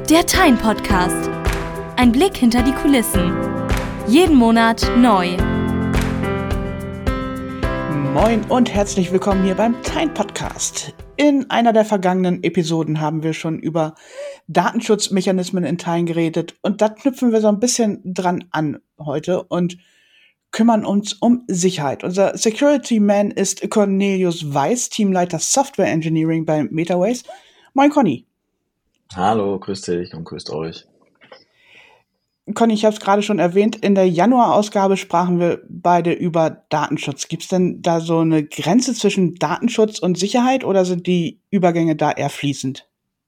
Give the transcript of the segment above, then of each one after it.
Der Tyne Podcast. Ein Blick hinter die Kulissen. Jeden Monat neu. Moin und herzlich willkommen hier beim Tyne Podcast. In einer der vergangenen Episoden haben wir schon über Datenschutzmechanismen in Tyne geredet und da knüpfen wir so ein bisschen dran an heute und kümmern uns um Sicherheit. Unser Security Man ist Cornelius Weiß, Teamleiter Software Engineering bei Metaways. Moin Conny. Hallo, grüß dich und grüßt euch. Conny, ich habe es gerade schon erwähnt, in der Januar-Ausgabe sprachen wir beide über Datenschutz. Gibt es denn da so eine Grenze zwischen Datenschutz und Sicherheit oder sind die Übergänge da eher fließend?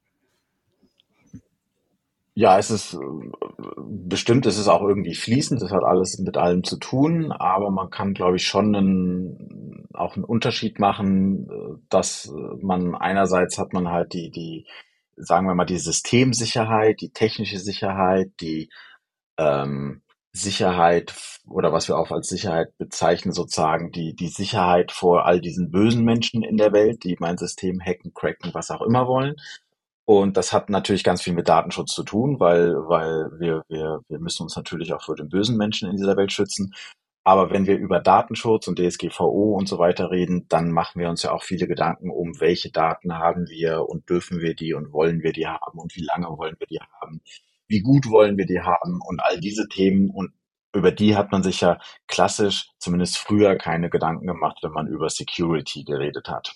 Ja, bestimmt, es ist auch irgendwie fließend, das hat alles mit allem zu tun, aber man kann, glaube ich, schon auch einen Unterschied machen, dass man einerseits hat man halt sagen wir mal, die Systemsicherheit, die technische Sicherheit, die Sicherheit oder was wir auch als Sicherheit bezeichnen, sozusagen die Sicherheit vor all diesen bösen Menschen in der Welt, die mein System hacken, cracken, was auch immer wollen. Und das hat natürlich ganz viel mit Datenschutz zu tun, weil wir müssen uns natürlich auch vor den bösen Menschen in dieser Welt schützen. Aber wenn wir über Datenschutz und DSGVO und so weiter reden, dann machen wir uns ja auch viele Gedanken um, welche Daten haben wir und dürfen wir die und wollen wir die haben und wie lange wollen wir die haben, wie gut wollen wir die haben und all diese Themen. Und über die hat man sich ja klassisch, zumindest früher, keine Gedanken gemacht, wenn man über Security geredet hat.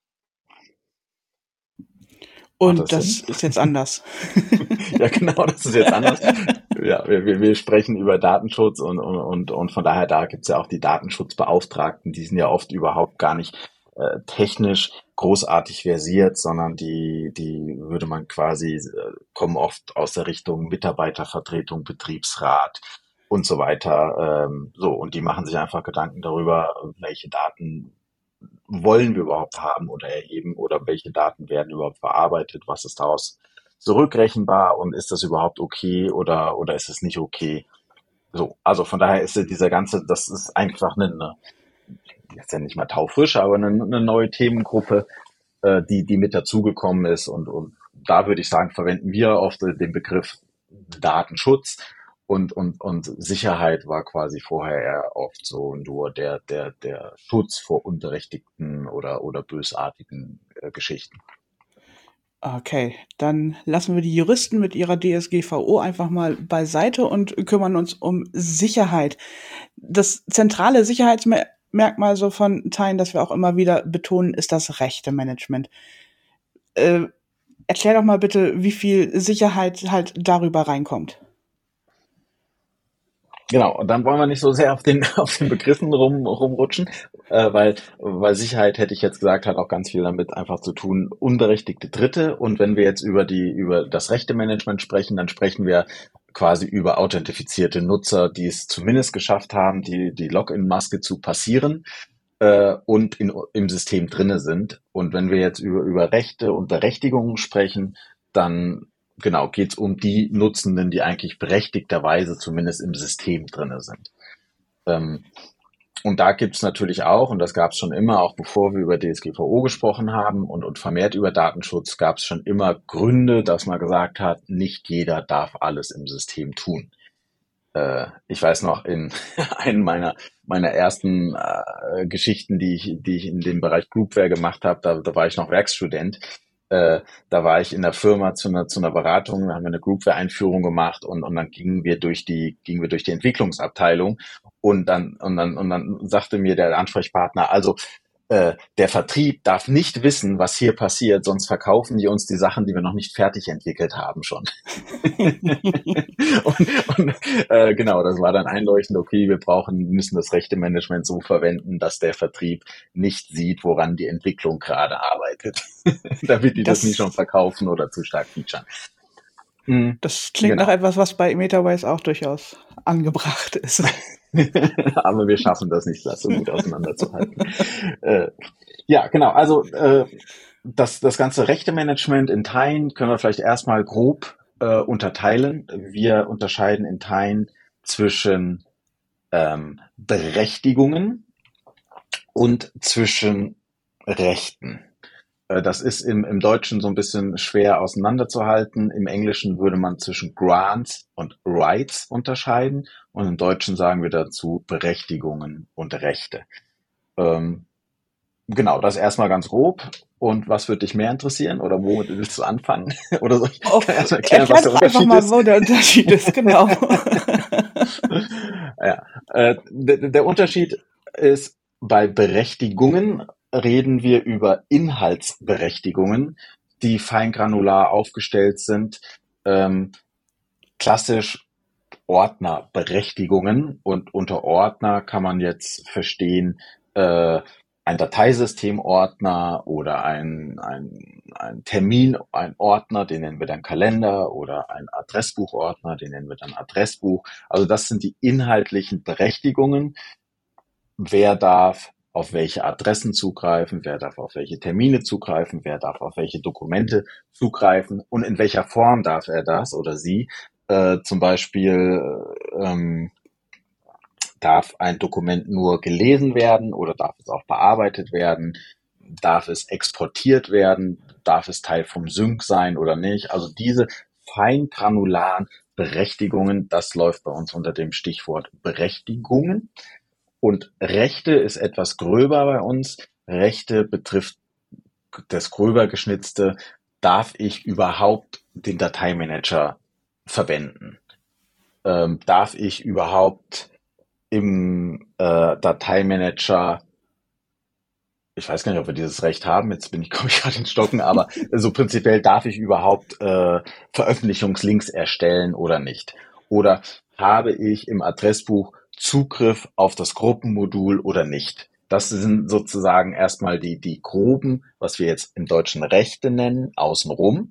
Und das ist jetzt anders. Ja, genau, das ist jetzt anders. Ja, wir sprechen über Datenschutz und von daher, da gibt's ja auch die Datenschutzbeauftragten, die sind ja oft überhaupt gar nicht technisch großartig versiert, sondern die würde man quasi, kommen oft aus der Richtung Mitarbeitervertretung, Betriebsrat und so weiter. Und die machen sich einfach Gedanken darüber, welche Daten wollen wir überhaupt haben oder erheben oder welche Daten werden überhaupt verarbeitet, was ist daraus zurückrechenbar und ist das überhaupt okay oder ist es nicht okay? So, also von daher ist das ist einfach jetzt ja nicht mal taufrisch, aber eine neue Themengruppe, die mit dazugekommen ist und da würde ich sagen, verwenden wir oft den Begriff Datenschutz. Und Sicherheit war quasi vorher eher oft so nur der Schutz vor unberechtigten oder bösartigen Geschichten. Okay, dann lassen wir die Juristen mit ihrer DSGVO einfach mal beiseite und kümmern uns um Sicherheit. Das zentrale Sicherheitsmerkmal so von Tyne, das wir auch immer wieder betonen, ist das Rechtemanagement. Erklär doch mal bitte, wie viel Sicherheit halt darüber reinkommt. Genau, und dann wollen wir nicht so sehr auf den Begriffen rumrutschen, weil Sicherheit, hätte ich jetzt gesagt, hat auch ganz viel damit einfach zu tun, unberechtigte Dritte. Und wenn wir jetzt über das Rechtemanagement sprechen, dann sprechen wir quasi über authentifizierte Nutzer, die es zumindest geschafft haben, die Login-Maske zu passieren und im System drinne sind. Und wenn wir jetzt über Rechte und Berechtigungen sprechen, dann genau, geht's um die Nutzenden, die eigentlich berechtigterweise zumindest im System drinne sind. Und da gibt's natürlich auch, und das gab's schon immer, auch bevor wir über DSGVO gesprochen haben und vermehrt über Datenschutz, gab's schon immer Gründe, dass man gesagt hat, nicht jeder darf alles im System tun. Ich weiß noch, in einem meiner ersten Geschichten, die ich in dem Bereich Groupware gemacht habe, da war ich noch Werkstudent. Da war ich in der Firma zu einer Beratung, da haben wir eine Groupware-Einführung gemacht und dann gingen wir durch die Entwicklungsabteilung und dann sagte mir der Ansprechpartner, also der Vertrieb darf nicht wissen, was hier passiert, sonst verkaufen die uns die Sachen, die wir noch nicht fertig entwickelt haben schon. Genau, das war dann einleuchtend, okay, wir müssen das Rechtemanagement so verwenden, dass der Vertrieb nicht sieht, woran die Entwicklung gerade arbeitet, damit die das nicht schon verkaufen oder zu stark featuren. Das klingt nach etwas, was bei Metaways auch durchaus angebracht ist. Aber wir schaffen das nicht, das so gut auseinanderzuhalten. Ja, genau. Also das ganze Rechtemanagement in Tyne können wir vielleicht erstmal grob unterteilen. Wir unterscheiden in Tyne zwischen Berechtigungen und zwischen Rechten. Das ist im Deutschen so ein bisschen schwer auseinanderzuhalten. Im Englischen würde man zwischen Grants und Rights unterscheiden und im Deutschen sagen wir dazu Berechtigungen und Rechte. Ähm, genau, das erstmal ganz grob. Und was würde dich mehr interessieren oder womit willst du anfangen? Oder soll ich kann erst mal erklären, was der Erklär einfach Unterschied mal, ist? wo der Unterschied ist, genau. Ja, der Unterschied ist, bei Berechtigungen reden wir über Inhaltsberechtigungen, die feingranular aufgestellt sind, ähm, klassisch Ordnerberechtigungen. Und unter Ordner kann man jetzt verstehen, ein Dateisystemordner oder ein Termin, ein Ordner, den nennen wir dann Kalender, oder ein Adressbuchordner, den nennen wir dann Adressbuch. Also das sind die inhaltlichen Berechtigungen. Wer darf auf welche Adressen zugreifen, wer darf auf welche Termine zugreifen, wer darf auf welche Dokumente zugreifen und in welcher Form darf er das oder sie. Zum Beispiel darf ein Dokument nur gelesen werden oder darf es auch bearbeitet werden? Darf es exportiert werden? Darf es Teil vom Sync sein oder nicht? Also diese feingranularen Berechtigungen, das läuft bei uns unter dem Stichwort Berechtigungen. Und Rechte ist etwas gröber bei uns. Rechte betrifft das gröber geschnitzte, darf ich überhaupt den Dateimanager verwenden? Darf ich überhaupt im Dateimanager, ich weiß gar nicht, ob wir dieses Recht haben, jetzt komme ich gerade ins Stocken, aber so prinzipiell darf ich überhaupt Veröffentlichungslinks erstellen oder nicht? Oder habe ich im Adressbuch Zugriff auf das Gruppenmodul oder nicht? Das sind sozusagen erstmal die groben, was wir jetzt im Deutschen Rechte nennen, außenrum.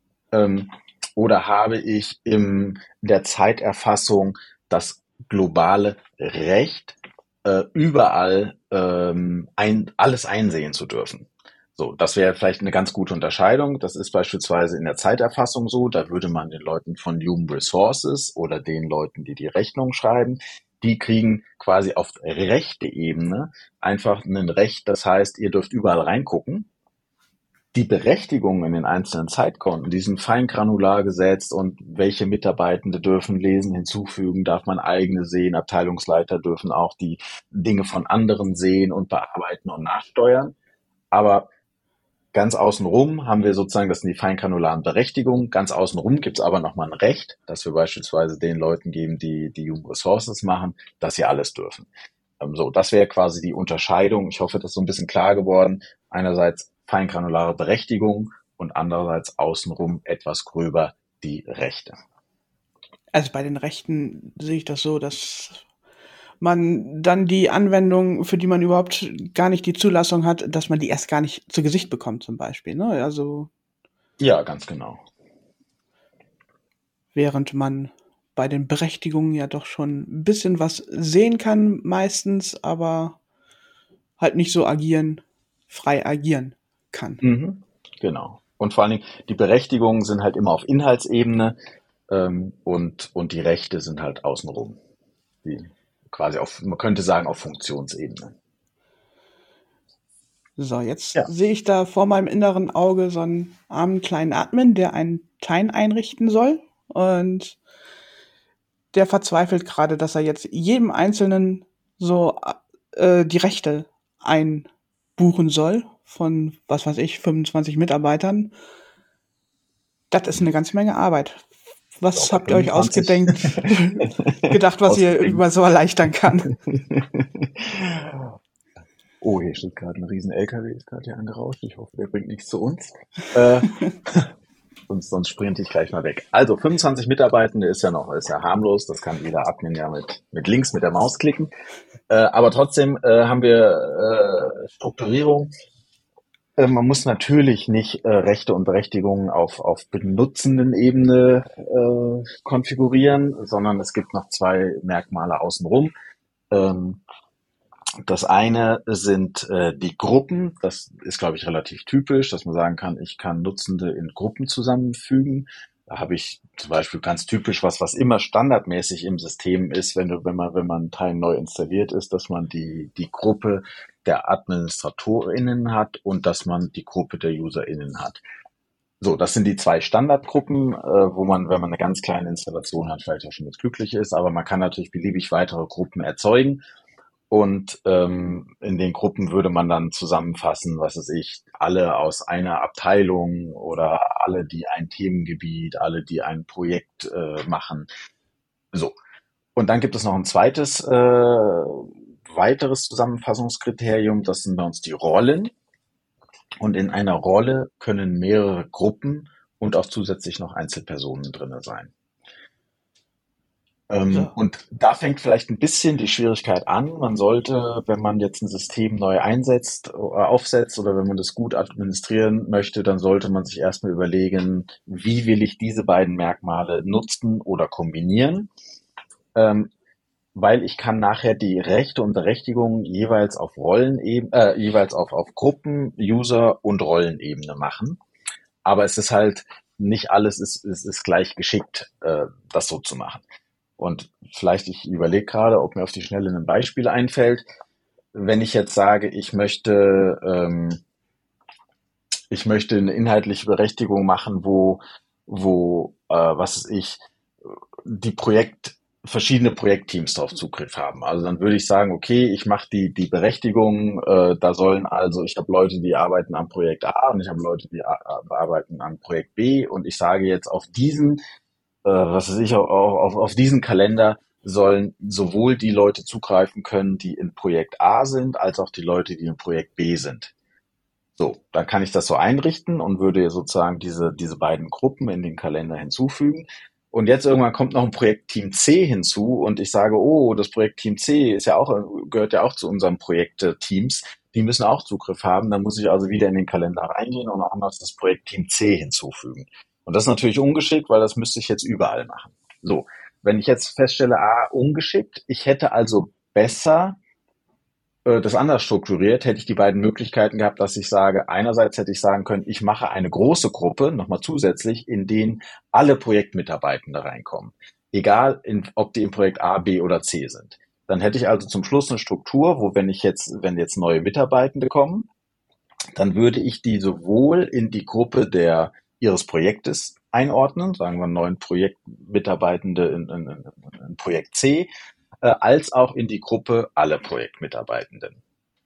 Oder habe ich in der Zeiterfassung das globale Recht, überall alles einsehen zu dürfen? So, das wäre vielleicht eine ganz gute Unterscheidung. Das ist beispielsweise in der Zeiterfassung so. Da würde man den Leuten von Human Resources oder den Leuten, die die Rechnung schreiben, die kriegen quasi auf rechte Ebene einfach ein Recht. Das heißt, ihr dürft überall reingucken. Die Berechtigungen in den einzelnen Zeitkonten, die sind feingranular gesetzt und welche Mitarbeitende dürfen lesen, hinzufügen, darf man eigene sehen, Abteilungsleiter dürfen auch die Dinge von anderen sehen und bearbeiten und nachsteuern. Aber ganz außenrum haben wir sozusagen, das sind die feingranularen Berechtigungen, ganz außenrum gibt es aber nochmal ein Recht, dass wir beispielsweise den Leuten geben, die Human Resources machen, dass sie alles dürfen. So, das wäre quasi die Unterscheidung. Ich hoffe, das ist so ein bisschen klar geworden. Einerseits feingranulare Berechtigung und andererseits außenrum etwas gröber die Rechte. Also bei den Rechten sehe ich das so, dass man dann die Anwendung, für die man überhaupt gar nicht die Zulassung hat, dass man die erst gar nicht zu Gesicht bekommt zum Beispiel. Ne? Also Ja, ganz genau. während man bei den Berechtigungen ja doch schon ein bisschen was sehen kann meistens, aber halt nicht so frei agieren kann. Genau. Und vor allen Dingen, die Berechtigungen sind halt immer auf Inhaltsebene und die Rechte sind halt außenrum. Die quasi man könnte sagen, auf Funktionsebene. So, jetzt Ja. sehe ich da vor meinem inneren Auge so einen armen kleinen Admin, der einen Teil einrichten soll. Und der verzweifelt gerade, dass er jetzt jedem Einzelnen so die Rechte einbuchen soll von, was weiß ich, 25 Mitarbeitern. Das ist eine ganze Menge Arbeit. Was Doch, habt ihr euch 25. gedacht, was ihr über so erleichtern kann? Oh, hier steht gerade ein riesen LKW, ist gerade hier angerauscht. Ich hoffe, der bringt nichts zu uns. Sonst sprinte ich gleich mal weg. Also 25 Mitarbeitende ist ja harmlos. Das kann jeder Admin ja mit links mit der Maus klicken. Aber trotzdem haben wir Strukturierung. Man muss natürlich nicht Rechte und Berechtigungen auf benutzenden Ebene konfigurieren, sondern es gibt noch zwei Merkmale außenrum. Das eine sind die Gruppen. Das ist, glaube ich, relativ typisch, dass man sagen kann, ich kann Nutzende in Gruppen zusammenfügen. Da habe ich zum Beispiel ganz typisch was immer standardmäßig im System ist, wenn man ein Teil neu installiert ist, dass man die Gruppe der AdministratorInnen hat und dass man die Gruppe der UserInnen hat. So, das sind die zwei Standardgruppen, wo man, wenn man eine ganz kleine Installation hat, vielleicht auch schon mit glücklich ist, aber man kann natürlich beliebig weitere Gruppen erzeugen. Und in den Gruppen würde man dann zusammenfassen, was weiß ich, alle aus einer Abteilung oder alle, die ein Themengebiet, alle, die ein Projekt machen. So. Und dann gibt es noch ein zweites, weiteres Zusammenfassungskriterium, das sind bei uns die Rollen. Und in einer Rolle können mehrere Gruppen und auch zusätzlich noch Einzelpersonen drinne sein. So. Und da fängt vielleicht ein bisschen die Schwierigkeit an. Man sollte, wenn man jetzt ein System neu einsetzt, aufsetzt oder wenn man das gut administrieren möchte, dann sollte man sich erstmal überlegen, wie will ich diese beiden Merkmale nutzen oder kombinieren, weil ich kann nachher die Rechte und Berechtigungen jeweils auf jeweils auf Gruppen, User und Rollenebene machen. Aber es ist halt nicht alles ist gleich geschickt, das so zu machen. Und vielleicht, ich überlege gerade, ob mir auf die Schnelle ein Beispiel einfällt. Wenn ich jetzt sage, ich möchte eine inhaltliche Berechtigung machen, wo was weiß ich, die verschiedene Projektteams darauf Zugriff haben. Also dann würde ich sagen, okay, ich mache die Berechtigung, da sollen also, ich habe Leute, die arbeiten am Projekt A und ich habe Leute, die arbeiten am Projekt B und ich sage jetzt auf diesen was weiß ich, auf diesen Kalender sollen sowohl die Leute zugreifen können, die in Projekt A sind, als auch die Leute, die in Projekt B sind. So, dann kann ich das so einrichten und würde sozusagen diese beiden Gruppen in den Kalender hinzufügen. Und jetzt irgendwann kommt noch ein Projekt Team C hinzu und ich sage, oh, das Projekt Team C gehört ja auch zu unseren Projektteams. Die müssen auch Zugriff haben. Dann muss ich also wieder in den Kalender reingehen und auch noch das Projekt Team C hinzufügen. Und das ist natürlich ungeschickt, weil das müsste ich jetzt überall machen. So, wenn ich jetzt feststelle, ungeschickt, ich hätte also besser das anders strukturiert, hätte ich die beiden Möglichkeiten gehabt, dass ich sage, einerseits hätte ich sagen können, ich mache eine große Gruppe, nochmal zusätzlich, in denen alle Projektmitarbeitende reinkommen. Egal, ob die im Projekt A, B oder C sind. Dann hätte ich also zum Schluss eine Struktur, wo wenn jetzt neue Mitarbeitende kommen, dann würde ich die sowohl in die Gruppe ihres Projektes einordnen, sagen wir 9 Projektmitarbeitende in Projekt C, als auch in die Gruppe alle Projektmitarbeitenden.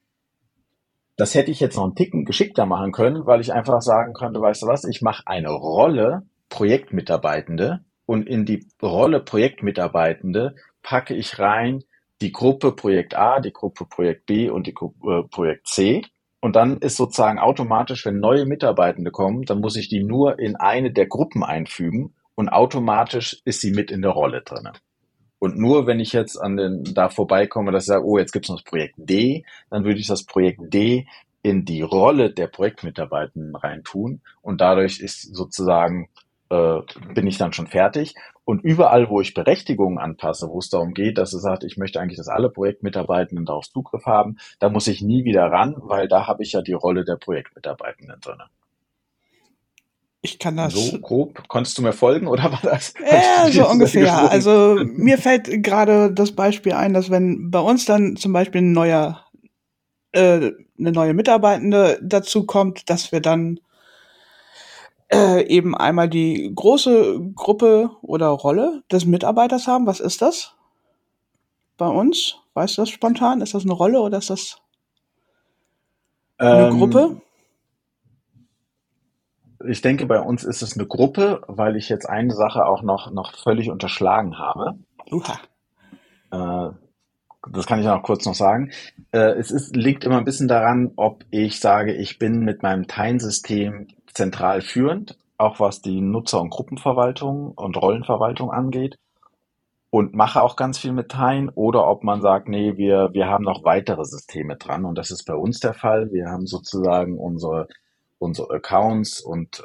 Das hätte ich jetzt noch einen Ticken geschickter machen können, weil ich einfach sagen könnte, weißt du was, ich mache eine Rolle Projektmitarbeitende und in die Rolle Projektmitarbeitende packe ich rein die Gruppe Projekt A, die Gruppe Projekt B und die Gruppe Projekt C. Und dann ist sozusagen automatisch, wenn neue Mitarbeitende kommen, dann muss ich die nur in eine der Gruppen einfügen und automatisch ist sie mit in der Rolle drin. Und nur wenn ich jetzt da vorbeikomme, dass ich sage, oh, jetzt gibt es noch das Projekt D, dann würde ich das Projekt D in die Rolle der Projektmitarbeitenden reintun und dadurch ist sozusagen, bin ich dann schon fertig. Und überall, wo ich Berechtigungen anpasse, wo es darum geht, dass es sagt, ich möchte eigentlich, dass alle Projektmitarbeitenden darauf Zugriff haben, da muss ich nie wieder ran, weil da habe ich ja die Rolle der Projektmitarbeitenden drin. Ich kann das. So grob, konntest du mir folgen oder war das? Ja, so ungefähr. Also mir fällt gerade das Beispiel ein, dass wenn bei uns dann zum Beispiel eine neue Mitarbeitende dazu kommt, dass wir dann eben einmal die große Gruppe oder Rolle des Mitarbeiters haben. Was ist das bei uns? Weißt du das spontan? Ist das eine Rolle oder ist das eine Gruppe? Ich denke, bei uns ist es eine Gruppe, weil ich jetzt eine Sache auch noch völlig unterschlagen habe. Das kann ich auch kurz noch sagen. Liegt immer ein bisschen daran, ob ich sage, ich bin mit meinem Teilen-System zentral führend, auch was die Nutzer- und Gruppenverwaltung und Rollenverwaltung angeht und mache auch ganz viel mit Teilen oder ob man sagt, nee, wir haben noch weitere Systeme dran und das ist bei uns der Fall. Wir haben sozusagen unsere Accounts und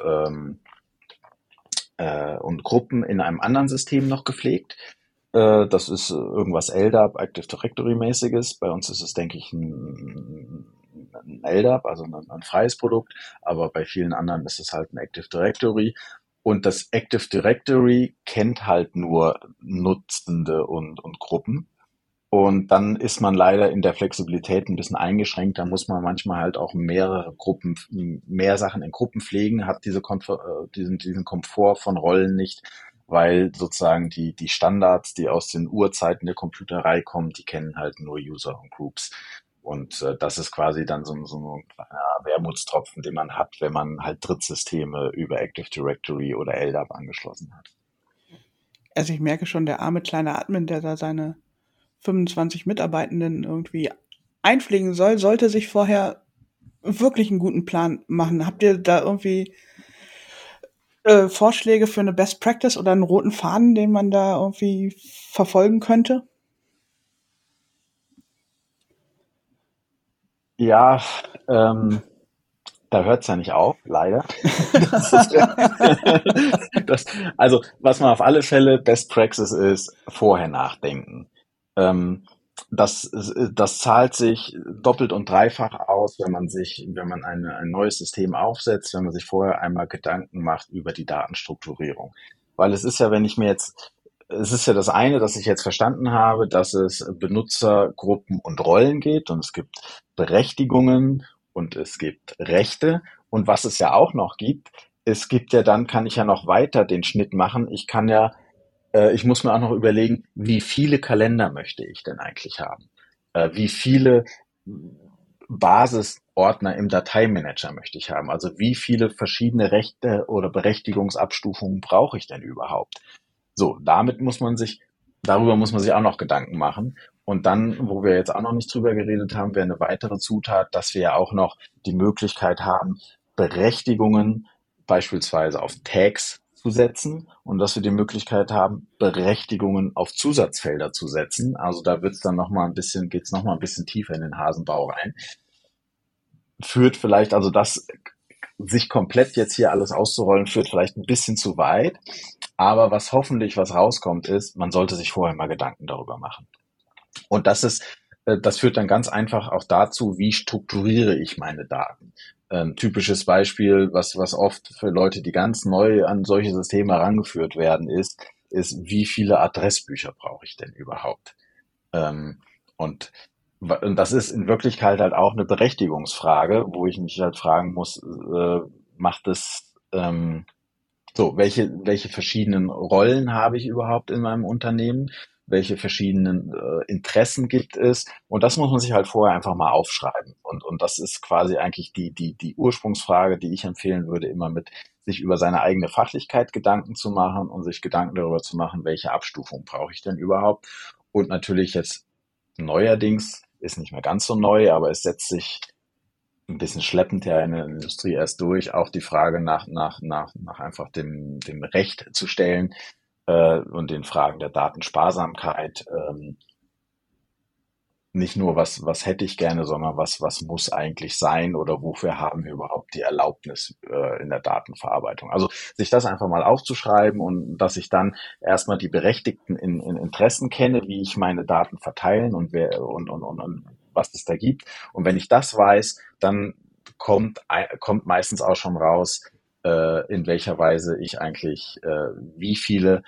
Gruppen in einem anderen System noch gepflegt. Das ist irgendwas LDAP, Active Directory mäßiges. Bei uns ist es, denke ich, ein LDAP, also ein freies Produkt, aber bei vielen anderen ist es halt ein Active Directory. Und das Active Directory kennt halt nur Nutzende und Gruppen. Und dann ist man leider in der Flexibilität ein bisschen eingeschränkt. Da muss man manchmal halt auch mehrere Gruppen, mehr Sachen in Gruppen pflegen, hat diesen Komfort von Rollen nicht, weil sozusagen die Standards, die aus den Urzeiten der Computerei kommen, die kennen halt nur User und Groups. Und das ist quasi dann so ein kleiner Wermutstropfen, den man hat, wenn man halt Drittsysteme über Active Directory oder LDAP angeschlossen hat. Also ich merke schon, der arme kleine Admin, der da seine 25 Mitarbeitenden irgendwie einpflegen soll, sollte sich vorher wirklich einen guten Plan machen. Habt ihr da irgendwie Vorschläge für eine Best Practice oder einen roten Faden, den man da irgendwie verfolgen könnte? Ja, da hört's ja nicht auf, leider. Das ist, also, was man auf alle Fälle Best Practice ist, vorher nachdenken. Ähm, das zahlt sich doppelt und dreifach aus, wenn man ein neues System aufsetzt, wenn man sich vorher einmal Gedanken macht über die Datenstrukturierung. Weil es ist ja, es ist ja das eine, dass ich jetzt verstanden habe, dass es Benutzergruppen und Rollen geht und es gibt Berechtigungen und es gibt Rechte. Und was es ja auch noch gibt, es gibt ja dann, kann ich ja noch weiter den Schnitt machen. Ich muss mir auch noch überlegen, wie viele Kalender möchte ich denn eigentlich haben? Wie viele Basisordner im Dateimanager möchte ich haben? Also wie viele verschiedene Rechte oder Berechtigungsabstufungen brauche ich denn überhaupt? So, darüber muss man sich auch noch Gedanken machen. Und dann, wo wir jetzt auch noch nicht drüber geredet haben, wäre eine weitere Zutat, dass wir ja auch noch die Möglichkeit haben, Berechtigungen beispielsweise auf Tags zu setzen und dass wir die Möglichkeit haben, Berechtigungen auf Zusatzfelder zu setzen. Also da geht's noch mal ein bisschen tiefer in den Hasenbau rein. Führt vielleicht, also das sich komplett jetzt hier alles auszurollen, führt vielleicht ein bisschen zu weit. Aber was rauskommt, ist, man sollte sich vorher mal Gedanken darüber machen. Und das führt dann ganz einfach auch dazu, wie strukturiere ich meine Daten. Typisches Beispiel, was oft für Leute, die ganz neu an solche Systeme herangeführt werden, ist, wie viele Adressbücher brauche ich denn überhaupt? Und, und das ist in Wirklichkeit halt auch eine Berechtigungsfrage, wo ich mich halt fragen muss, macht es, welche verschiedenen Rollen habe ich überhaupt in meinem Unternehmen? Welche verschiedenen Interessen gibt es? Und das muss man sich halt vorher einfach mal aufschreiben. Und das ist quasi eigentlich die Ursprungsfrage, die ich empfehlen würde, immer mit sich über seine eigene Fachlichkeit Gedanken zu machen und sich Gedanken darüber zu machen, welche Abstufung brauche ich denn überhaupt? Und natürlich jetzt neuerdings, ist nicht mehr ganz so neu, aber es setzt sich ein bisschen schleppend ja in der Industrie erst durch, auch die Frage nach einfach dem Recht zu stellen und den Fragen der Datensparsamkeit. Nicht nur, was hätte ich gerne, sondern was muss eigentlich sein oder wofür haben wir überhaupt die Erlaubnis in der Datenverarbeitung. Also sich das einfach mal aufzuschreiben und dass ich dann erstmal die berechtigten in Interessen kenne, wie ich meine Daten verteilen und was es da gibt. Und wenn ich das weiß, dann kommt meistens auch schon raus, in welcher Weise ich eigentlich wie viele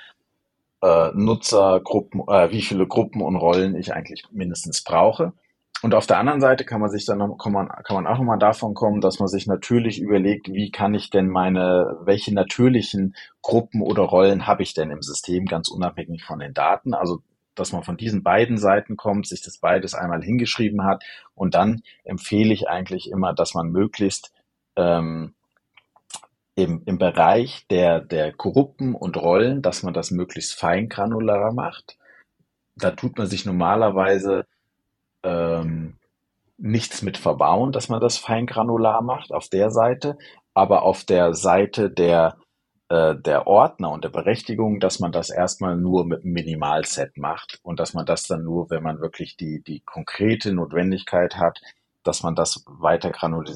wie viele Gruppen und Rollen ich eigentlich mindestens brauche. Und auf der anderen Seite kann man auch nochmal davon kommen, dass man sich natürlich überlegt, wie kann ich denn welche natürlichen Gruppen oder Rollen habe ich denn im System, ganz unabhängig von den Daten. Also, dass man von diesen beiden Seiten kommt, sich das beides einmal hingeschrieben hat. Und dann empfehle ich eigentlich immer, dass man möglichst ähm, im Bereich der Gruppen und Rollen, dass man das möglichst feingranularer macht. Da tut man sich normalerweise ähm, nichts mit verbauen, dass man das feingranular macht auf der Seite, aber auf der Seite der Ordner und der Berechtigung, dass man das erstmal nur mit einem Minimalset macht und dass man das dann nur, wenn man wirklich die konkrete Notwendigkeit hat, dass man das weiter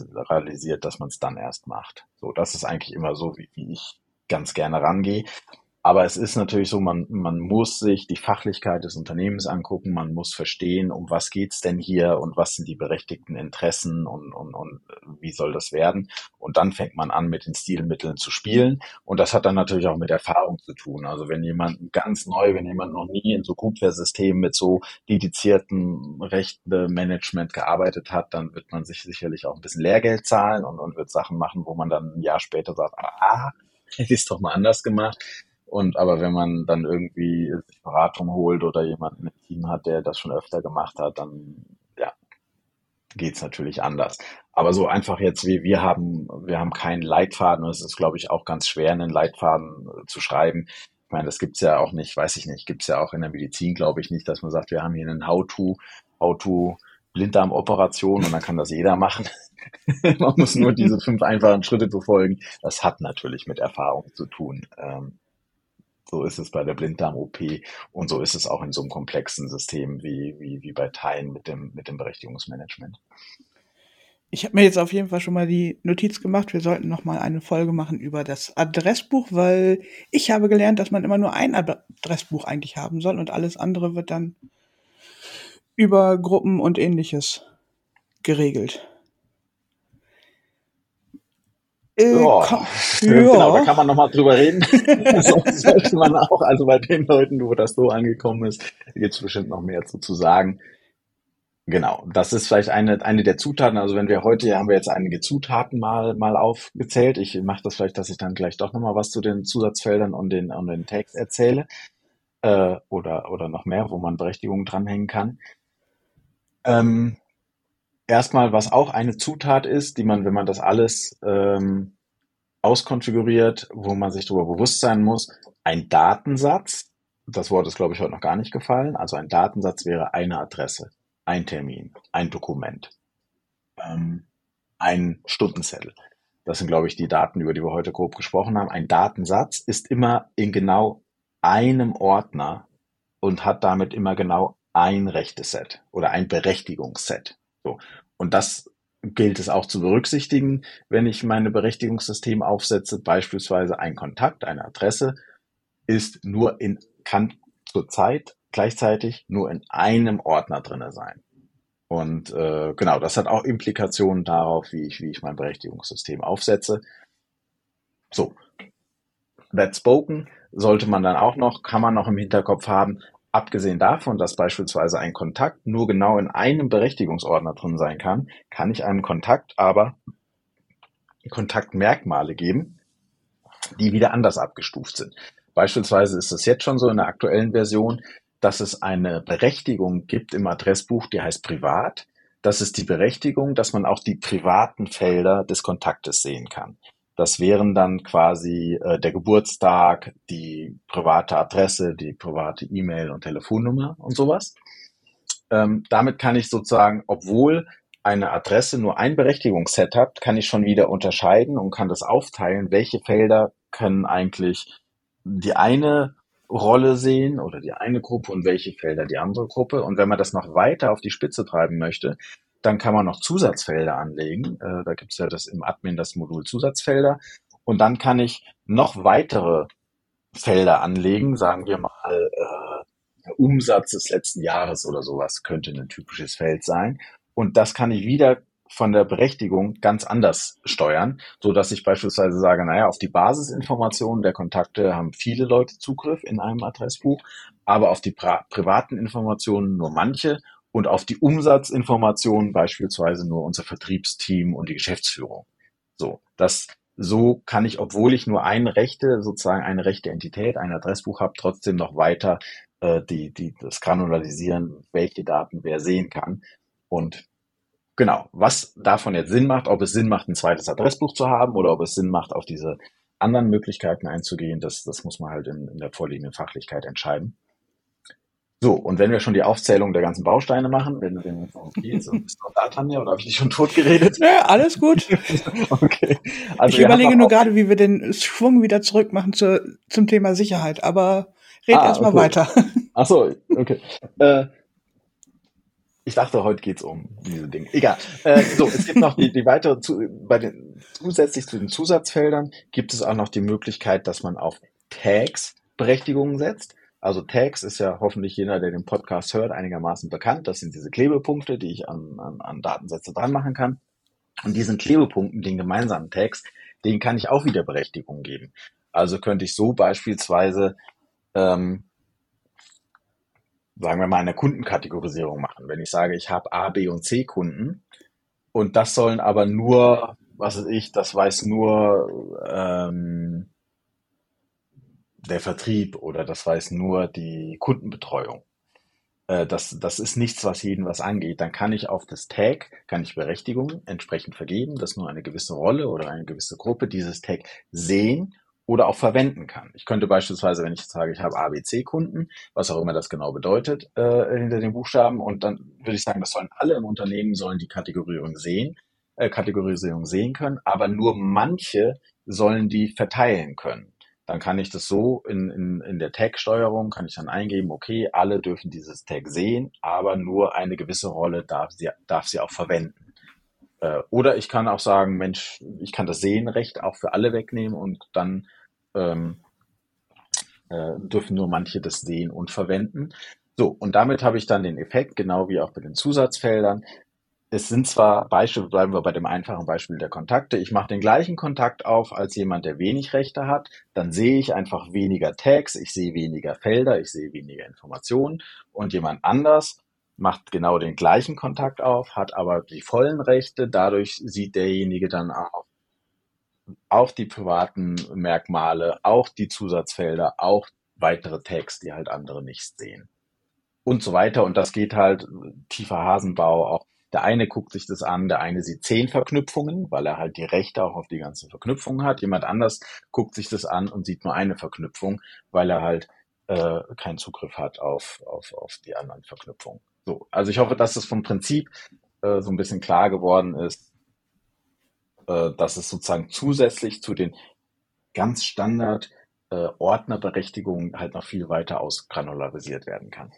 granularisiert, dass man es dann erst macht. So, das ist eigentlich immer so, wie ich ganz gerne rangehe. Aber es ist natürlich so, man muss sich die Fachlichkeit des Unternehmens angucken, man muss verstehen, um was geht's denn hier und was sind die berechtigten Interessen und wie soll das werden. Und dann fängt man an, mit den Stilmitteln zu spielen. Und das hat dann natürlich auch mit Erfahrung zu tun. Also wenn jemand wenn jemand noch nie in so Groupware-Systemen mit so dedizierten Rechte-Management gearbeitet hat, dann wird man sich sicherlich auch ein bisschen Lehrgeld zahlen und wird Sachen machen, wo man dann ein Jahr später sagt, hätte ich es doch mal anders gemacht. Aber wenn man dann irgendwie sich Beratung holt oder jemanden im Team hat, der das schon öfter gemacht hat, dann ja, geht's natürlich anders. Aber so einfach jetzt wie wir haben keinen Leitfaden und es ist, glaube ich, auch ganz schwer, einen Leitfaden zu schreiben. Ich meine, das gibt's ja auch nicht, weiß ich nicht, gibt's ja auch in der Medizin, glaube ich nicht, dass man sagt, wir haben hier einen How-to Blinddarmoperation und dann kann das jeder machen. Man muss nur diese 5 einfachen Schritte befolgen. Das hat natürlich mit Erfahrung zu tun. So ist es bei der Blinddarm-OP und so ist es auch in so einem komplexen System wie bei Teilen mit dem Berechtigungsmanagement. Ich habe mir jetzt auf jeden Fall schon mal die Notiz gemacht, wir sollten noch mal eine Folge machen über das Adressbuch, weil ich habe gelernt, dass man immer nur ein Adressbuch eigentlich haben soll und alles andere wird dann über Gruppen und Ähnliches geregelt. Ja, genau, da kann man nochmal drüber reden. Sollte man auch, also bei den Leuten, wo das so angekommen ist, gibt es bestimmt noch mehr zu sagen. Genau, das ist vielleicht eine der Zutaten. Also wenn wir heute, haben wir jetzt einige Zutaten mal aufgezählt. Ich mache das vielleicht, dass ich dann gleich doch nochmal was zu den Zusatzfeldern und den Tags erzähle. Oder noch mehr, wo man Berechtigungen dranhängen kann. Erstmal, was auch eine Zutat ist, die man, wenn man das alles auskonfiguriert, wo man sich darüber bewusst sein muss, ein Datensatz, das Wort ist, glaube ich, heute noch gar nicht gefallen, also ein Datensatz wäre eine Adresse, ein Termin, ein Dokument, ein Stundenzettel. Das sind, glaube ich, die Daten, über die wir heute grob gesprochen haben. Ein Datensatz ist immer in genau einem Ordner und hat damit immer genau ein Rechteset oder ein Berechtigungsset. So. Und das gilt es auch zu berücksichtigen, wenn ich meine Berechtigungssystem aufsetze. Beispielsweise ein Kontakt, eine Adresse kann zurzeit gleichzeitig nur in einem Ordner drinne sein. Und genau, das hat auch Implikationen darauf, wie ich mein Berechtigungssystem aufsetze. So, that spoken sollte man dann kann man noch im Hinterkopf haben. Abgesehen davon, dass beispielsweise ein Kontakt nur genau in einem Berechtigungsordner drin sein kann, kann ich einem Kontakt aber Kontaktmerkmale geben, die wieder anders abgestuft sind. Beispielsweise ist es jetzt schon so in der aktuellen Version, dass es eine Berechtigung gibt im Adressbuch, die heißt privat. Das ist die Berechtigung, dass man auch die privaten Felder des Kontaktes sehen kann. Das wären dann quasi der Geburtstag, die private Adresse, die private E-Mail und Telefonnummer und sowas. Damit kann ich sozusagen, obwohl eine Adresse nur ein Berechtigungsset hat, kann ich schon wieder unterscheiden und kann das aufteilen, welche Felder können eigentlich die eine Rolle sehen oder die eine Gruppe und welche Felder die andere Gruppe. Und wenn man das noch weiter auf die Spitze treiben möchte, dann kann man noch Zusatzfelder anlegen. Da gibt es ja im Admin das Modul Zusatzfelder. Und dann kann ich noch weitere Felder anlegen, sagen wir mal, der Umsatz des letzten Jahres oder sowas könnte ein typisches Feld sein. Und das kann ich wieder von der Berechtigung ganz anders steuern, so dass ich beispielsweise sage, naja, auf die Basisinformationen der Kontakte haben viele Leute Zugriff in einem Adressbuch, aber auf die privaten Informationen nur manche und auf die Umsatzinformationen beispielsweise nur unser Vertriebsteam und die Geschäftsführung. So kann ich, obwohl ich nur eine rechte Entität, ein Adressbuch habe, trotzdem noch weiter das granularisieren, welche Daten wer sehen kann. Und genau, was davon jetzt Sinn macht, ob es Sinn macht, ein zweites Adressbuch zu haben oder ob es Sinn macht, auf diese anderen Möglichkeiten einzugehen, das muss man halt in der vorliegenden Fachlichkeit entscheiden. So, und wenn wir schon die Aufzählung der ganzen Bausteine machen, wenn okay, so bist du da, Tanja, oder habe ich dich schon tot geredet? Ja, alles gut. Okay. Also ich überlege nur gerade, wie wir den Schwung wieder zurück machen zum Thema Sicherheit, aber red erstmal weiter. Ach so, okay. Ich dachte, heute geht's um diese Dinge. Egal. Es gibt noch die weitere, zusätzlich zu den Zusatzfeldern gibt es auch noch die Möglichkeit, dass man auf Tags Berechtigungen setzt. Also Tags ist ja hoffentlich jeder, der den Podcast hört, einigermaßen bekannt. Das sind diese Klebepunkte, die ich an Datensätze dran machen kann. Und diesen Klebepunkten, den gemeinsamen Tags, denen kann ich auch wieder Berechtigungen geben. Also könnte ich so beispielsweise, sagen wir mal, eine Kundenkategorisierung machen. Wenn ich sage, ich habe A, B und C Kunden und das sollen aber nur, was weiß ich, das weiß nur der Vertrieb oder das weiß nur die Kundenbetreuung. Das ist nichts, was jeden was angeht. Dann kann ich auf das Tag, kann ich Berechtigungen entsprechend vergeben, dass nur eine gewisse Rolle oder eine gewisse Gruppe dieses Tag sehen oder auch verwenden kann. Ich könnte beispielsweise, wenn ich jetzt sage, ich habe ABC-Kunden, was auch immer das genau bedeutet, hinter den Buchstaben, und dann würde ich sagen, das sollen alle im Unternehmen, sollen die Kategorisierung sehen können, aber nur manche sollen die verteilen können. Dann kann ich das so in der Tag-Steuerung, kann ich dann eingeben, okay, alle dürfen dieses Tag sehen, aber nur eine gewisse Rolle darf sie auch verwenden. Oder ich kann auch sagen, Mensch, ich kann das Sehenrecht auch für alle wegnehmen und dann dürfen nur manche das sehen und verwenden. So, und damit habe ich dann den Effekt, genau wie auch bei den Zusatzfeldern. Es sind zwar Beispiele, bleiben wir bei dem einfachen Beispiel der Kontakte. Ich mache den gleichen Kontakt auf als jemand, der wenig Rechte hat. Dann sehe ich einfach weniger Tags, ich sehe weniger Felder, ich sehe weniger Informationen. Und jemand anders macht genau den gleichen Kontakt auf, hat aber die vollen Rechte. Dadurch sieht derjenige dann auch die privaten Merkmale, auch die Zusatzfelder, auch weitere Tags, die halt andere nicht sehen. Und so weiter. Und das geht halt tiefer Hasenbau auch. Der eine guckt sich das an, der eine sieht 10 Verknüpfungen, weil er halt die Rechte auch auf die ganzen Verknüpfungen hat. Jemand anders guckt sich das an und sieht nur eine Verknüpfung, weil er halt keinen Zugriff hat auf die anderen Verknüpfungen. So, also ich hoffe, dass das vom Prinzip so ein bisschen klar geworden ist, dass es sozusagen zusätzlich zu den ganz Standard Ordnerberechtigungen halt noch viel weiter ausgranularisiert werden kann.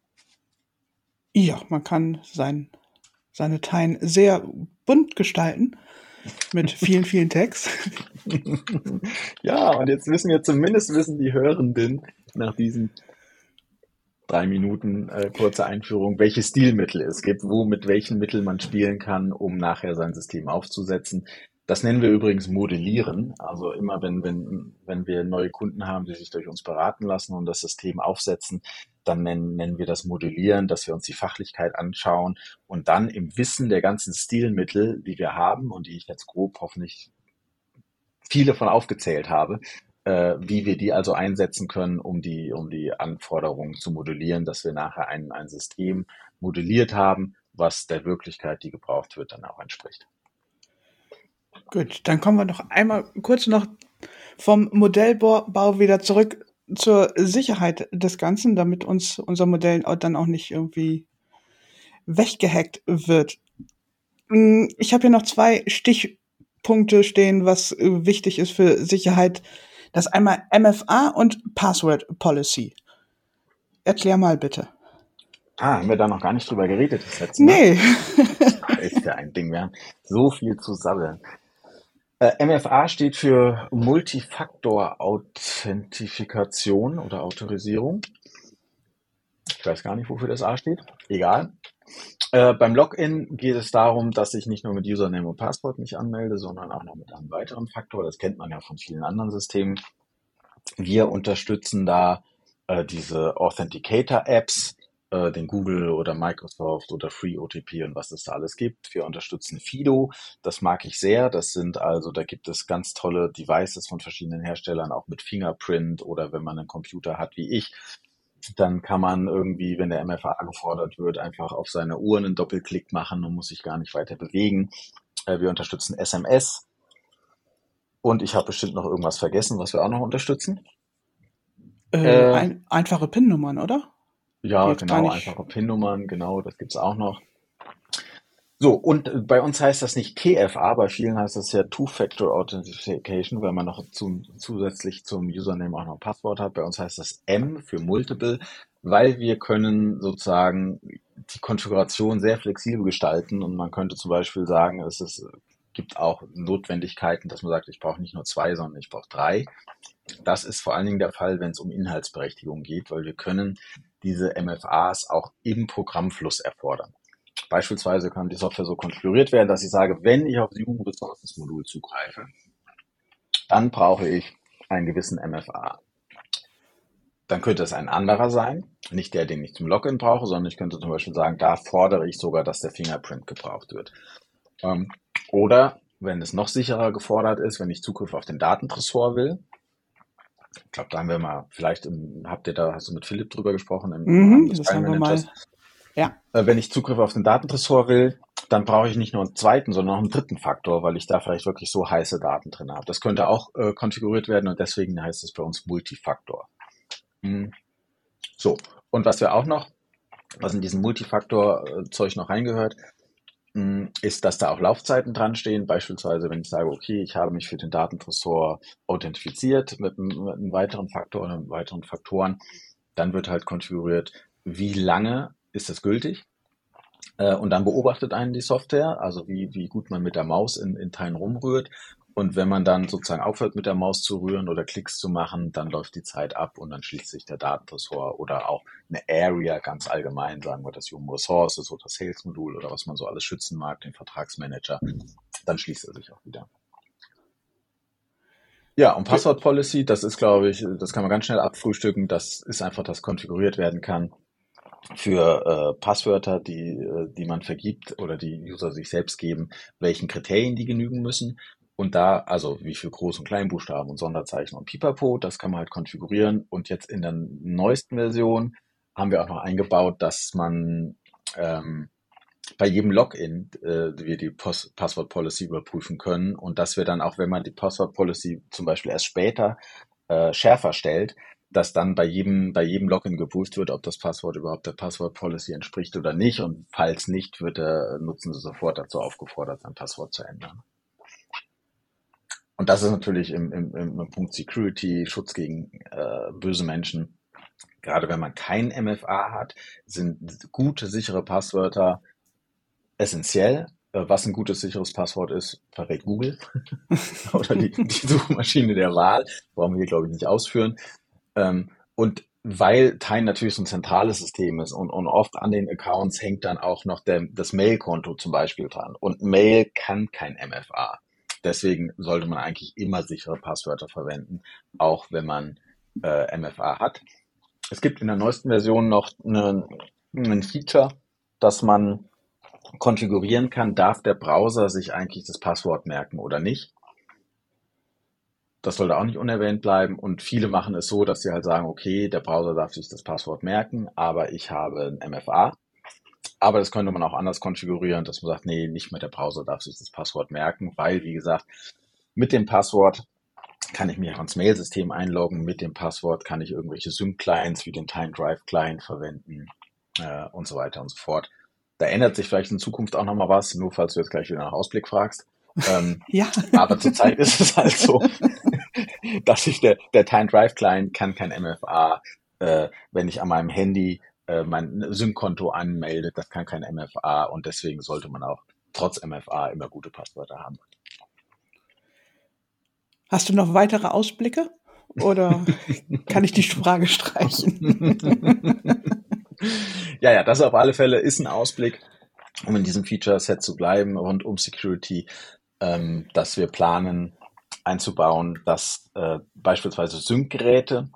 Ja, man kann seine Dateien sehr bunt gestalten mit vielen, vielen Tags. Ja, und jetzt wissen die Hörenden nach diesen 3 Minuten kurze Einführung, welche Stilmittel es gibt, mit welchen Mitteln man spielen kann, um nachher sein System aufzusetzen. Das nennen wir übrigens Modellieren. Also immer wenn wir neue Kunden haben, die sich durch uns beraten lassen und das System aufsetzen, dann nennen wir das Modellieren, dass wir uns die Fachlichkeit anschauen und dann im Wissen der ganzen Stilmittel, die wir haben und die ich jetzt grob hoffentlich viele von aufgezählt habe, wie wir die also einsetzen können, um die Anforderungen zu modellieren, dass wir nachher ein System modelliert haben, was der Wirklichkeit, die gebraucht wird, dann auch entspricht. Gut, dann kommen wir noch einmal kurz noch vom Modellbau wieder zurück zur Sicherheit des Ganzen, damit uns unser Modell dann auch nicht irgendwie weggehackt wird. Ich habe hier noch 2 Stichpunkte stehen, was wichtig ist für Sicherheit. Das ist einmal MFA und Password Policy. Erklär mal bitte. Haben wir da noch gar nicht drüber geredet das letzte Mal? Nee. Ist ja ein Ding, wir haben so viel zu sabbeln. MFA steht für Multifaktor-Authentifikation oder Autorisierung. Ich weiß gar nicht, wofür das A steht. Egal. Beim Login geht es darum, dass ich nicht nur mit Username und Passwort mich anmelde, sondern auch noch mit einem weiteren Faktor. Das kennt man ja von vielen anderen Systemen. Wir unterstützen da diese Authenticator-Apps, den Google oder Microsoft oder FreeOTP und was es da alles gibt. Wir unterstützen Fido, das mag ich sehr. Da gibt es ganz tolle Devices von verschiedenen Herstellern, auch mit Fingerprint, oder wenn man einen Computer hat wie ich, dann kann man irgendwie, wenn der MFA gefordert wird, einfach auf seine Uhr einen Doppelklick machen und muss sich gar nicht weiter bewegen. Wir unterstützen SMS und ich habe bestimmt noch irgendwas vergessen, was wir auch noch unterstützen. Einfache PIN-Nummern, oder? Ja, genau, einfache PIN-Nummern, genau, das gibt's auch noch. So, und bei uns heißt das nicht TFA, bei vielen heißt das ja Two-Factor Authentication, weil man noch zusätzlich zum Username auch noch ein Passwort hat. Bei uns heißt das M für Multiple, weil wir können sozusagen die Konfiguration sehr flexibel gestalten und man könnte zum Beispiel sagen, gibt auch Notwendigkeiten, dass man sagt, ich brauche nicht nur 2, sondern ich brauche 3. Das ist vor allen Dingen der Fall, wenn es um Inhaltsberechtigung geht, weil wir können diese MFAs auch im Programmfluss erfordern. Beispielsweise kann die Software so konfiguriert werden, dass ich sage, wenn ich auf das Jugendressourcen-Modul zugreife, dann brauche ich einen gewissen MFA. Dann könnte es ein anderer sein, nicht der, den ich zum Login brauche, sondern ich könnte zum Beispiel sagen, da fordere ich sogar, dass der Fingerprint gebraucht wird. Oder wenn es noch sicherer gefordert ist, wenn ich Zugriff auf den Datentresor will. Ich glaube, da haben wir mal, vielleicht hast du mit Philipp drüber gesprochen im das haben wir mal. Ja. Wenn ich Zugriff auf den Datentresor will, dann brauche ich nicht nur einen zweiten, sondern noch einen dritten Faktor, weil ich da vielleicht wirklich so heiße Daten drin habe. Das könnte auch konfiguriert werden und deswegen heißt es bei uns Multifaktor. So, und was in diesen Multifaktor-Zeug noch reingehört, ist, dass da auch Laufzeiten dran stehen. Beispielsweise, wenn ich sage, okay, ich habe mich für den Datentresor authentifiziert mit einem weiteren Faktor oder mit weiteren Faktoren, dann wird halt konfiguriert, wie lange ist das gültig? Und dann beobachtet einen die Software, also wie gut man mit der Maus in Teilen rumrührt. Und wenn man dann sozusagen aufhört, mit der Maus zu rühren oder Klicks zu machen, dann läuft die Zeit ab und dann schließt sich der Datentresor oder auch eine Area ganz allgemein, sagen wir das Human Resources oder das Sales-Modul oder was man so alles schützen mag, den Vertragsmanager, dann schließt er sich auch wieder. Ja, und Password Policy, das ist, glaube ich, das kann man ganz schnell abfrühstücken. Das ist einfach, dass konfiguriert werden kann für Passwörter, die man vergibt oder die User sich selbst geben, welchen Kriterien die genügen müssen. Und da, also wie viel Groß- und Kleinbuchstaben und Sonderzeichen und Pipapo, das kann man halt konfigurieren. Und jetzt in der neuesten Version haben wir auch noch eingebaut, dass man bei jedem Login wir die Password Policy überprüfen können und dass wir dann auch, wenn man die Password Policy zum Beispiel erst später schärfer stellt, dass dann bei jedem Login geprüft wird, ob das Passwort überhaupt der Password Policy entspricht oder nicht. Und falls nicht, wird der Nutzende sofort dazu aufgefordert, sein Passwort zu ändern. Und das ist natürlich im Punkt Security, Schutz gegen böse Menschen. Gerade wenn man kein MFA hat, sind gute, sichere Passwörter essentiell. Was ein gutes, sicheres Passwort ist, verrät Google oder die Suchmaschine der Wahl. Brauchen wir hier, glaube ich, nicht ausführen. Und weil Tine natürlich so ein zentrales System ist und oft an den Accounts hängt dann auch noch das Mail-Konto zum Beispiel dran. Und Mail kann kein MFA. Deswegen sollte man eigentlich immer sichere Passwörter verwenden, auch wenn man MFA hat. Es gibt in der neuesten Version noch ein Feature, dass man konfigurieren kann, darf der Browser sich eigentlich das Passwort merken oder nicht. Das sollte auch nicht unerwähnt bleiben. Und viele machen es so, dass sie halt sagen, okay, der Browser darf sich das Passwort merken, aber ich habe ein MFA. Aber das könnte man auch anders konfigurieren, dass man sagt, nee, nicht mehr der Browser darf sich das Passwort merken, weil, wie gesagt, mit dem Passwort kann ich mich auch ins Mail-System einloggen. Mit dem Passwort kann ich irgendwelche Sync-Clients wie den Time Drive Client verwenden und so weiter und so fort. Da ändert sich vielleicht in Zukunft auch nochmal was, nur falls du jetzt gleich wieder nach Ausblick fragst. Ja. Aber zurzeit ist es halt so, dass der Time Drive Client kann kein MFA, wenn ich an meinem Handy mein Sync-Konto anmelde, das kann kein MFA und deswegen sollte man auch trotz MFA immer gute Passwörter haben. Hast du noch weitere Ausblicke oder kann ich die Frage streichen? Ja, das auf alle Fälle ist ein Ausblick, um in diesem Feature-Set zu bleiben rund um Security, dass wir planen einzubauen, dass beispielsweise Sync-Geräte,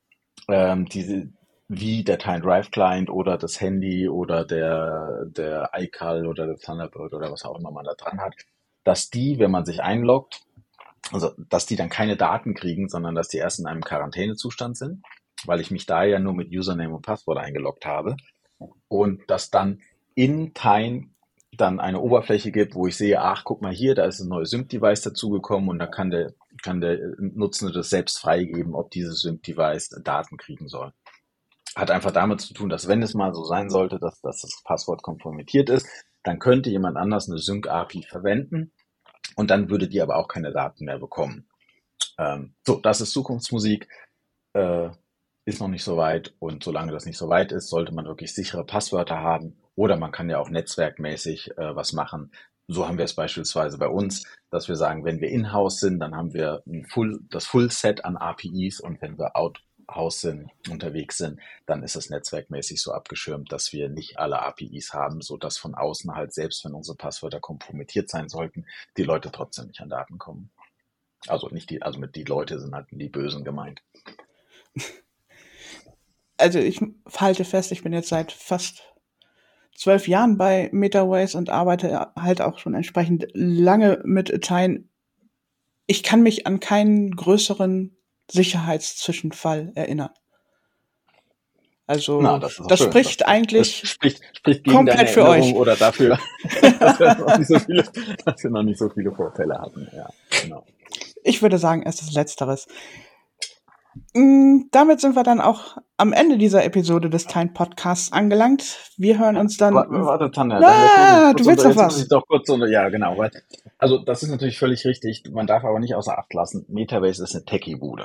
wie der Time Drive Client oder das Handy oder der iCal oder der Thunderbird oder was auch immer man da dran hat, dass die, wenn man sich einloggt, also dass die dann keine Daten kriegen, sondern dass die erst in einem Quarantänezustand sind, weil ich mich da ja nur mit Username und Passwort eingeloggt habe und dass dann in Tine dann eine Oberfläche gibt, wo ich sehe, ach, guck mal hier, da ist ein neues Sync-Device dazugekommen und da kann der Nutzende das selbst freigeben, ob dieses Sync-Device Daten kriegen soll. Hat einfach damit zu tun, dass wenn es mal so sein sollte, dass das Passwort kompromittiert ist, dann könnte jemand anders eine Sync-API verwenden und dann würde die aber auch keine Daten mehr bekommen. Das ist Zukunftsmusik, ist noch nicht so weit und solange das nicht so weit ist, sollte man wirklich sichere Passwörter haben oder man kann ja auch netzwerkmäßig was machen, So haben wir es beispielsweise bei uns, dass wir sagen, wenn wir in-house sind, dann haben wir das Full-Set an APIs, und wenn wir out-house sind, unterwegs sind, dann ist es netzwerkmäßig so abgeschirmt, dass wir nicht alle APIs haben, sodass von außen halt, selbst wenn unsere Passwörter kompromittiert sein sollten, die Leute trotzdem nicht an Daten kommen. Also mit die Leute sind halt die Bösen gemeint. Also ich halte fest, ich bin jetzt seit fast 12 Jahren bei MetaWays und arbeite halt auch schon entsprechend lange mit Teilen. Ich kann mich an keinen größeren Sicherheitszwischenfall erinnern. Also das spricht eigentlich spricht gegen komplett deine für Erinnerung euch. oder dafür, dass wir noch nicht so viele Vorfälle hatten. Ja, genau. Ich würde sagen, es ist Letzteres. Damit sind wir dann auch am Ende dieser Episode des Time Podcasts angelangt. Wir hören uns dann. Warte, Tanja. Du willst doch was. Muss ich doch kurz ja, genau. Also, das ist natürlich völlig richtig. Man darf aber nicht außer Acht lassen, MetaWays ist eine Techie-Bude.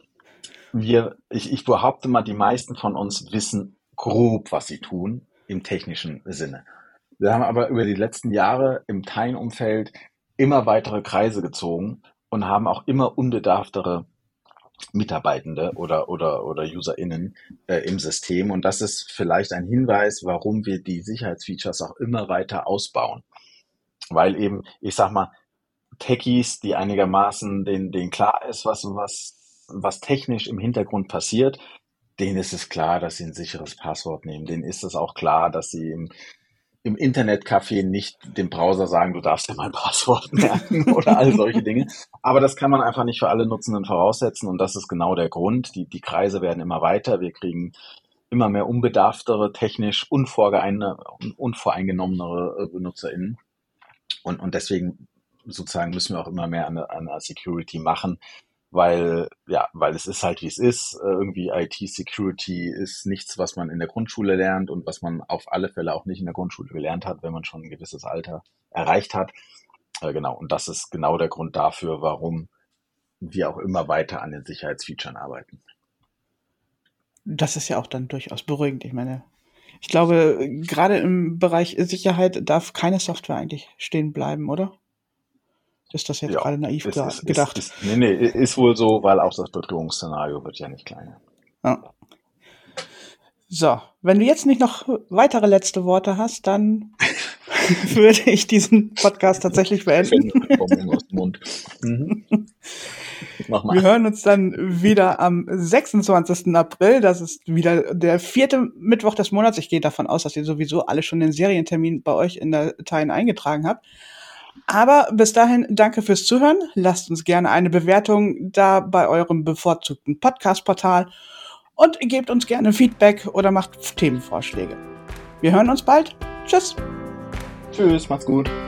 Ich behaupte mal, die meisten von uns wissen grob, was sie tun, im technischen Sinne. Wir haben aber über die letzten Jahre im Teilen-Umfeld immer weitere Kreise gezogen und haben auch immer unbedarftere Mitarbeitende oder UserInnen im System. Und das ist vielleicht ein Hinweis, warum wir die Sicherheitsfeatures auch immer weiter ausbauen. Weil eben, ich sag mal, Techies, die einigermaßen denen klar ist, was technisch im Hintergrund passiert, denen ist es klar, dass sie ein sicheres Passwort nehmen. Denen ist es auch klar, dass sie im Internetcafé nicht dem Browser sagen, du darfst dir mein Passwort merken oder all solche Dinge. Aber das kann man einfach nicht für alle Nutzenden voraussetzen, und das ist genau der Grund. Die Kreise werden immer weiter. Wir kriegen immer mehr unbedarftere, technisch unvoreingenommenere BenutzerInnen. Und deswegen sozusagen müssen wir auch immer mehr an der Security machen, weil es ist halt, wie es ist. Irgendwie IT-Security ist nichts, was man in der Grundschule lernt und was man auf alle Fälle auch nicht in der Grundschule gelernt hat, wenn man schon ein gewisses Alter erreicht hat. Genau, und das ist genau der Grund dafür, warum wir auch immer weiter an den Sicherheitsfeatures arbeiten. Das ist ja auch dann durchaus beruhigend. Ich meine, ich glaube, gerade im Bereich Sicherheit darf keine Software eigentlich stehen bleiben, oder? Ist das jetzt gerade naiv gedacht? Ist wohl so, weil auch das Bedrohungsszenario wird ja nicht kleiner. Ja. So, wenn du jetzt nicht noch weitere letzte Worte hast, dann würde ich diesen Podcast tatsächlich beenden. Mach mal. Wir hören uns dann wieder am 26. April. Das ist wieder der 4. Mittwoch des Monats. Ich gehe davon aus, dass ihr sowieso alle schon den Serientermin bei euch in der Dateien eingetragen habt. Aber bis dahin, danke fürs Zuhören. Lasst uns gerne eine Bewertung da bei eurem bevorzugten Podcast-Portal und gebt uns gerne Feedback oder macht Themenvorschläge. Wir hören uns bald. Tschüss. Tschüss, macht's gut.